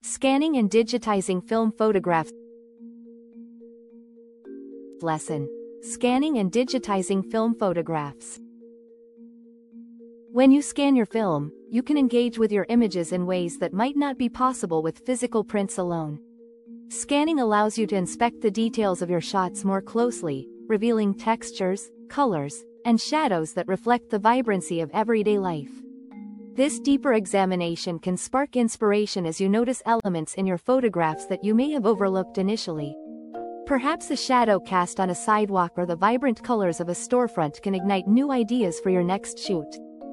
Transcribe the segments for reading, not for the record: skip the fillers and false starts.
Scanning and digitizing film photographs. Lesson. Scanning and digitizing film photographs. When you scan your film, you can engage with your images in ways that might not be possible with physical prints alone. Scanning allows you to inspect the details of your shots more closely, revealing textures, colors, and shadows that reflect the vibrancy of everyday life. This deeper examination can spark inspiration as you notice elements in your photographs that you may have overlooked initially. Perhaps a shadow cast on a sidewalk or the vibrant colors of a storefront can ignite new ideas for your next shoot.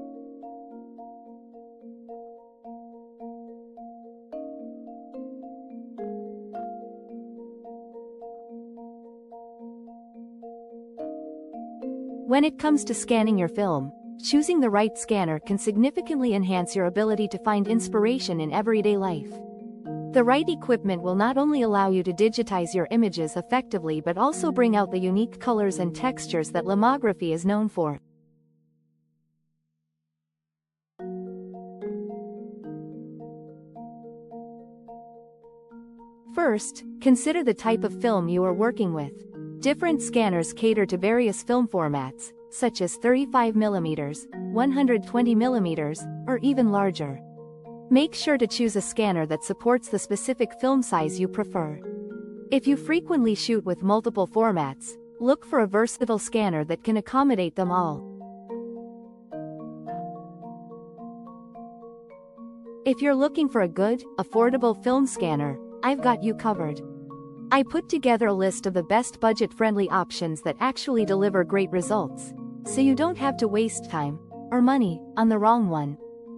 When it comes to scanning your film, choosing the right scanner can significantly enhance your ability to find inspiration in everyday life. The right equipment will not only allow you to digitize your images effectively but also bring out the unique colors and textures that lomography is known for. First, consider the type of film you are working with. Different scanners cater to various film formats, such as 35mm, 120mm, or even larger. Make sure to choose a scanner that supports the specific film size you prefer. If you frequently shoot with multiple formats, look for a versatile scanner that can accommodate them all. If you're looking for a good, affordable film scanner, I've got you covered. I put together a list of the best budget-friendly options that actually deliver great results, so you don't have to waste time or money on the wrong one.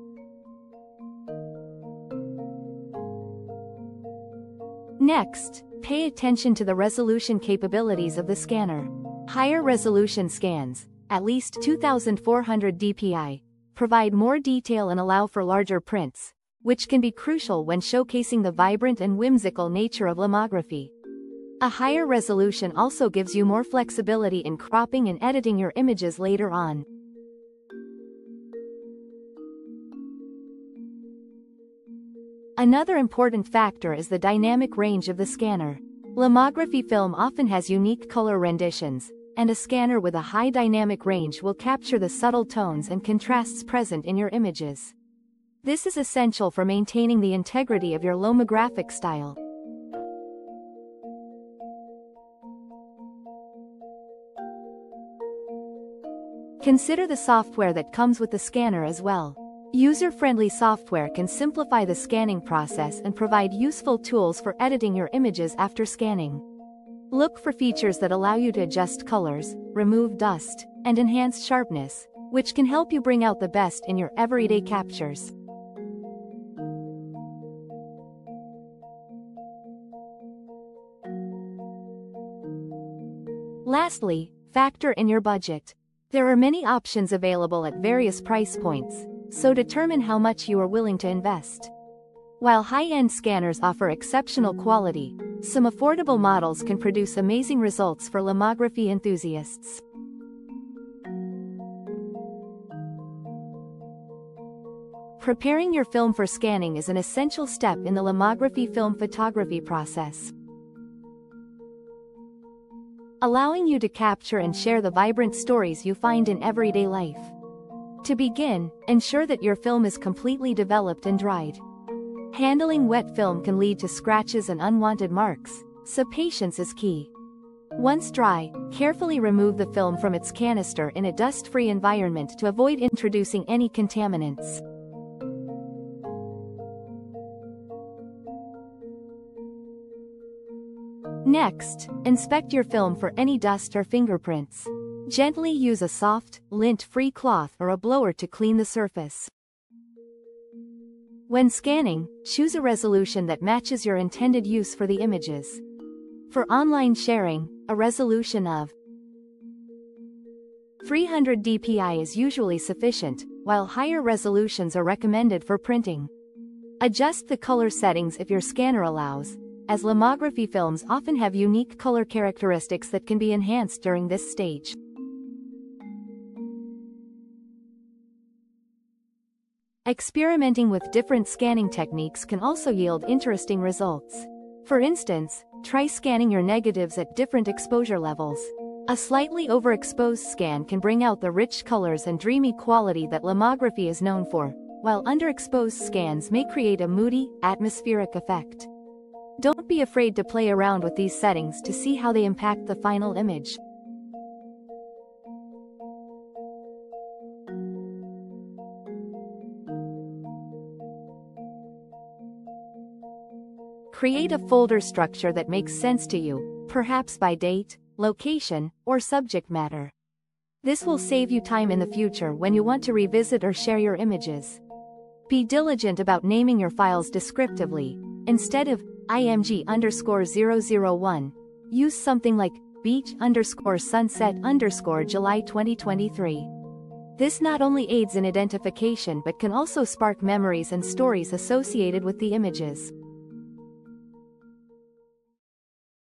Next, pay attention to the resolution capabilities of the scanner. Higher resolution scans, at least 2400 dpi, provide more detail and allow for larger prints, which can be crucial when showcasing the vibrant and whimsical nature of lomography. A higher resolution also gives you more flexibility in cropping and editing your images later on. Another important factor is the dynamic range of the scanner. Lomography film often has unique color renditions, and a scanner with a high dynamic range will capture the subtle tones and contrasts present in your images. This is essential for maintaining the integrity of your lomographic style. Consider the software that comes with the scanner as well. User-friendly software can simplify the scanning process and provide useful tools for editing your images after scanning. Look for features that allow you to adjust colors, remove dust, and enhance sharpness, which can help you bring out the best in your everyday captures. Lastly, factor in your budget. There are many options available at various price points, so determine how much you are willing to invest. While high-end scanners offer exceptional quality, some affordable models can produce amazing results for lomography enthusiasts. Preparing your film for scanning is an essential step in the lomography film photography process, allowing you to capture and share the vibrant stories you find in everyday life. To begin, ensure that your film is completely developed and dried. Handling wet film can lead to scratches and unwanted marks, so patience is key. Once dry, carefully remove the film from its canister in a dust-free environment to avoid introducing any contaminants. Next, inspect your film for any dust or fingerprints. Gently use a soft, lint-free cloth or a blower to clean the surface. When scanning, choose a resolution that matches your intended use for the images. For online sharing, a resolution of 300 dpi is usually sufficient, while higher resolutions are recommended for printing. Adjust the color settings if your scanner allows, as lomography films often have unique color characteristics that can be enhanced during this stage. Experimenting with different scanning techniques can also yield interesting results. For instance, try scanning your negatives at different exposure levels. A slightly overexposed scan can bring out the rich colors and dreamy quality that lomography is known for, while underexposed scans may create a moody, atmospheric effect. Don't be afraid to play around with these settings to see how they impact the final image. Create a folder structure that makes sense to you, perhaps by date, location, or subject matter. This will save you time in the future when you want to revisit or share your images. Be diligent about naming your files descriptively. Instead of img_001, use something like beach_sunset_July 2023. This not only aids in identification but can also spark memories and stories associated with the images.